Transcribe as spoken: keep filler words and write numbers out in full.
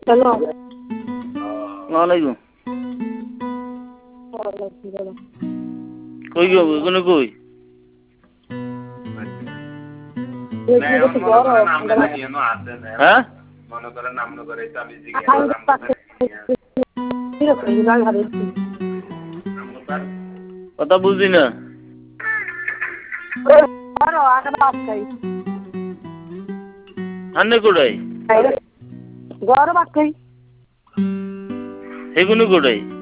hello ওয়ালাইকুম কই গো ওখানে কই হ্যাঁ মনে করেন নাম করে আমি কথা বুঝি না আন্নে কোটাই গরম আখাই এগুলো কোটাই